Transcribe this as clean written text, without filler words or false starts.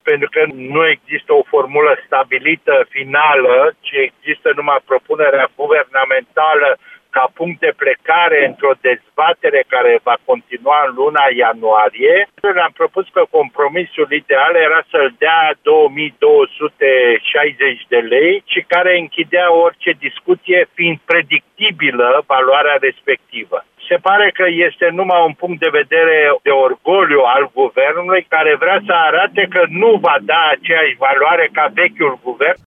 pentru că nu există o formulă stabilită finală, ci există numai propunerea guvernamentală ca punct de plecare într-o dezbatere care va continua în luna ianuarie. Le-am propus că compromisul ideal era să-l dea 2260 de lei și care închidea orice discuție fiind predictibilă valoarea respectivă. Se pare că este numai un punct de vedere de orgoliu al guvernului care vrea să arate că nu va da aceeași valoare ca vechiul guvern.